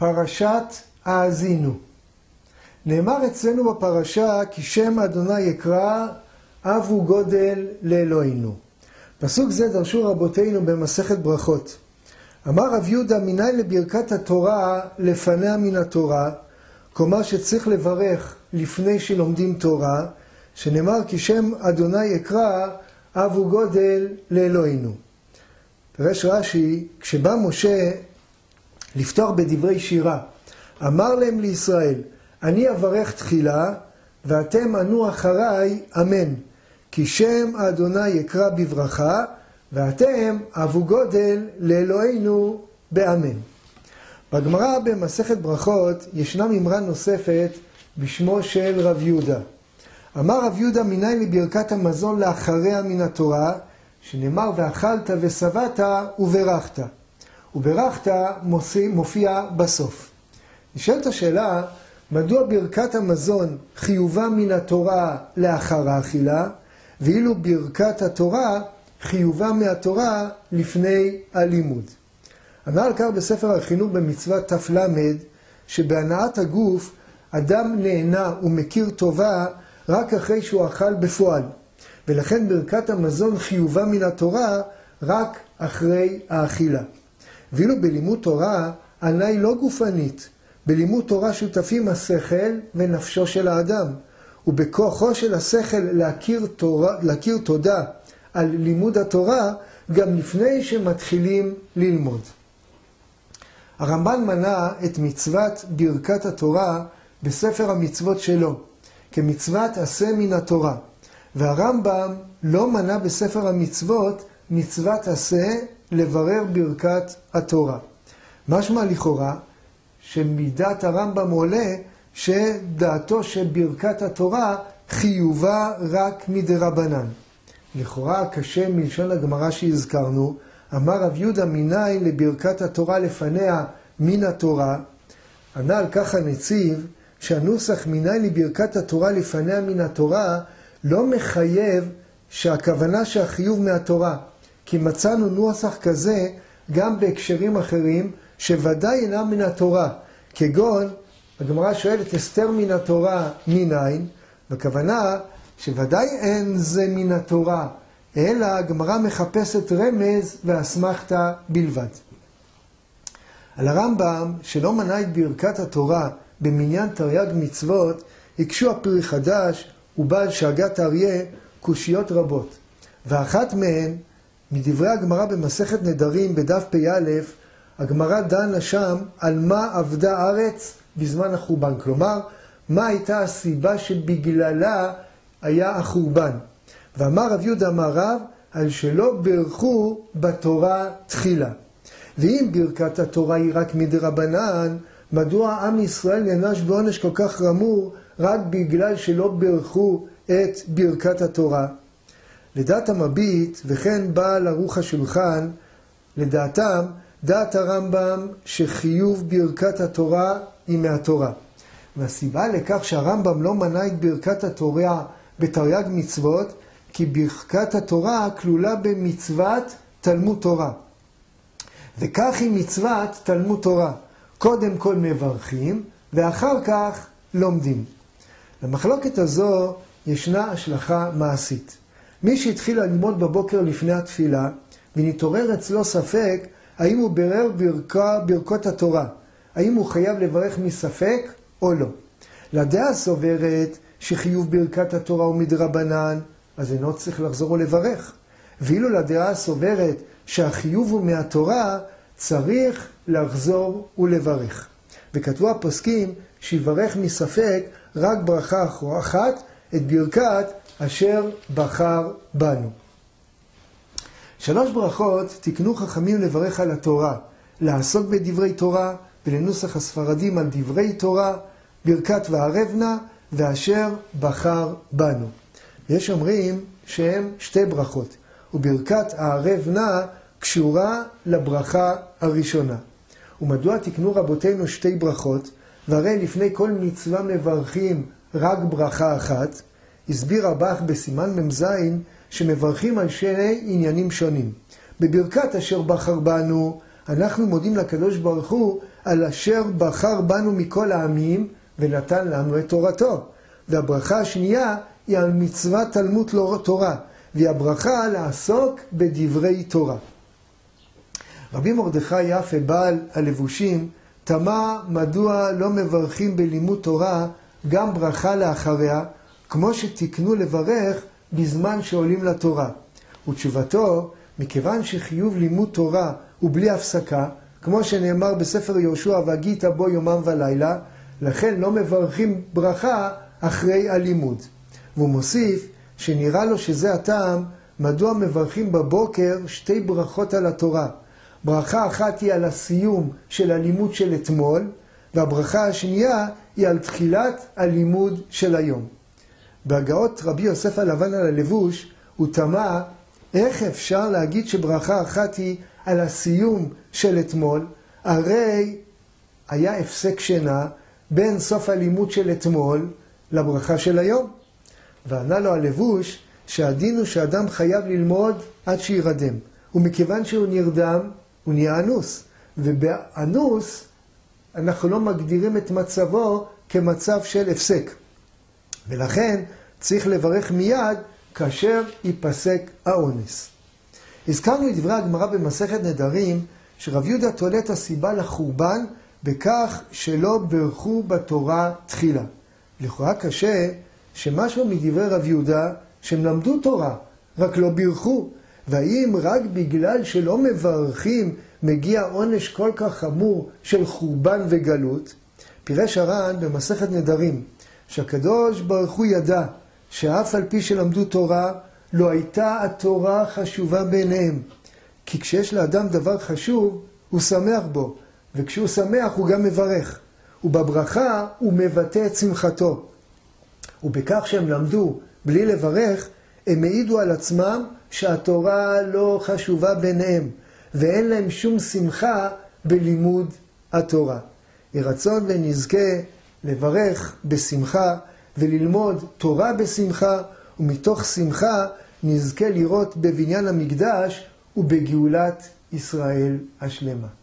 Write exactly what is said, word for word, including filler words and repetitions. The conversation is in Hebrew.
פרשת האזינו. נאמר אצלנו בפרשה כי שם אדוני יקרא אב וגודל לאלוהינו. פסוק זה דרשו רבותינו במסכת ברכות. אמר רב יהודה מניין לברכת התורה לפניה מן התורה, כלומר שצריך לברך לפני שלומדים תורה, שנאמר כי שם אדוני יקרא אב וגודל לאלוהינו. פרש רש"י, כשבא משה לפתוח בדברי שירה, אמר להם לישראל, אני אברך תחילה ואתם ענו אחריי אמן, כי שם אדוני יקרא בברכה ואתם אבו גודל לאלוהינו באמן. בגמרא במסכת ברכות ישנה ממרה נוספת בשמו של רב יהודה. אמר רב יהודה מניין לברכת המזון לאחריה מן התורה, שנאמר ואכלת ושבעת וברכת. וברכת מופיע בסוף. נשאלת השאלה, מדוע ברכת המזון חיובה מן התורה לאחר האכילה, ואילו ברכת התורה חיובה מהתורה לפני הלימוד? ענה על כך בספר החינוך במצוות תפלמד, שבהנעת הגוף אדם נהנה ומכיר טובה רק אחרי שהוא אכל בפועל, ולכן ברכת המזון חיובה מן התורה רק אחרי האכילה. ואילו בלימוד תורה ענה היא לא גופנית, בלימוד תורה שותפים השכל ונפשו של האדם, ובכוחו של השכל להכיר, תורה, להכיר תודה על לימוד התורה גם לפני שמתחילים ללמוד. הרמב"ן מנה את מצוות ברכת התורה בספר המצוות שלו, כמצוות עשה מן התורה, והרמב"ם לא מנה בספר המצוות מצוות עשה לברר ברכת התורה. משמע לכאורה שמידת הרמב"ם עולה שדעתו שברכת התורה חיובה רק מדרבנן. לכאורה קשה מלשון הגמרא שהזכרנו, אמר רב יהודה מניין לברכת התורה לפניה מן התורה. ענה על כך הנציב שהנוסח מניין לברכת התורה לפניה מן התורה לא מחייב שהכוונה שהחיוב מהתורה, כי מצאנו נוסח כזה גם בהקשרים אחרים שוודאי אינם מן התורה, כגון הגמרא שואלת אסתר מן התורה מניין, בכוונה שוודאי אין זה מן התורה, אלא הגמרא מחפשת רמז ואסמכתא בלבד. על הרמב"ם שלא מנה את ברכת התורה במניין תרי"ג מצוות, הקשו הפרי חדש ובעל שגת אריה קושיות רבות, ואחת מהן מדברי הגמרא במסכת נדרים בדף פ"א, הגמרא דנה שם על מה עבדה הארץ בזמן החורבן, כלומר מה הייתה הסיבה שבגללה היה החורבן. ואמר רב יהודה אמר רב על שלא ברכו בתורה תחילה. ואם ברכת התורה היא רק מדרבנן, מדוע עם ישראל נענש בעונש כל כך חמור רק בגלל שלא ברכו את ברכת התורה? לדעת המביט וכן בעל ערוך השולחן, לדעתם דעת הרמב"ם שחיוב ברכת התורה היא מהתורה. והסיבה לכך שהרמב"ם לא מנה את ברכת התורה בתרי"ג מצוות, כי ברכת התורה כלולה במצוות תלמוד תורה. וכך היא מצוות תלמוד תורה. קודם כל מברכים ואחר כך לומדים. למחלוקת הזו ישנה השלכה מעשית. מי שהתחיל ללמוד בבוקר לפני התפילה ונתעורר אצלו ספק האם הוא ברר ברכה, ברכות התורה, האם הוא חייב לברך מספק או לא. לדעה הסוברת שחיוב ברכת התורה הוא מדרבנן, אז אינו צריך לחזור ולברך. ואילו לדעה הסוברת שהחיוב הוא מהתורה, צריך לחזור ולברך. וכתבו הפוסקים שיברך מספק רק ברכה אחת, את ברכת אשר בחר בנו. שלוש ברכות תקנו חכמים לברך על התורה, לעסוק בדברי תורה, ולנוסח הספרדים על דברי תורה, ברכת וערב נא, ואשר בחר בנו. יש אומרים שהם שתי ברכות, וברכת הערב נא קשורה לברכה הראשונה. ומדוע תקנו רבותינו שתי ברכות, והרי לפני כל מצווה מברכים רק ברכה אחת? הסביר רב"ח בסימן ממז שמברכים על שני עניינים שונים. בברכת אשר בחר בנו אנחנו מודים לקדוש ברוך הוא על אשר בחר בנו מכל העמים ונתן לנו את תורתו. והברכה השנייה היא על מצוות תלמוד תורה, והיא הברכה לעסוק בדברי תורה. רבי מרדכי יפה בעל הלבושים תמה מדוע לא מברכים בלימוד תורה גם ברכה לאחריה, כמו שתקנו לברך בזמן שעולים לתורה. ותשובתו, מכיוון שחיוב לימוד תורה הוא בלי הפסקה, כמו שנאמר בספר יהושע, והגית בו יומם ולילה, לכן לא מברכים ברכה אחרי הלימוד. והוא מוסיף שנראה לו שזה הטעם מדוע מברכים בבוקר שתי ברכות על התורה. ברכה אחת היא על הסיום של הלימוד של אתמול, והברכה השנייה היא על תחילת הלימוד של היום. בהגאות רבי יוסף הלבן על הלבוש הוא תמה איך אפשר להגיד שברכה אחת היא על הסיום של אתמול, הרי היה הפסק שינה בין סוף הלימוד של אתמול לברכה של היום. וענה לו הלבוש שהדין הוא שאדם חייב ללמוד עד שירדם, ומכיוון שהוא נרדם הוא נהיה אנוס, ובאנוס אנחנו לא מגדירים את מצבו כמצב של הפסק, ולכן צריך לברך מיד כאשר ייפסק האונס. הזכרנו את דברי הגמרא במסכת נדרים שרב יהודה תולה את הסיבה לחורבן בכך שלא ברכו בתורה תחילה. לכאורה קשה שמשהו מדברי רב יהודה שהם למדו תורה, רק לא ברכו. והאם רק בגלל שלא מברכים מגיע עונש כל כך חמור של חורבן וגלות? פירש הר"ן במסכת נדרים שהקדוש ברוך הוא ידע שאף על פי שלמדו תורה לא הייתה התורה חשובה בעיניהם, כי כשיש לאדם דבר חשוב הוא שמח בו, וכשהוא שמח הוא גם מברך, ובברכה הוא מבטא את שמחתו. ובכך שהם למדו בלי לברך הם העידו על עצמם שהתורה לא חשובה ביניהם, ואין להם שום שמחה בלימוד התורה. ירצון ונזכה לברך בשמחה וללמוד תורה בשמחה, ומתוך שמחה נזכה לראות בבניין המקדש ובגאולת ישראל השלמה.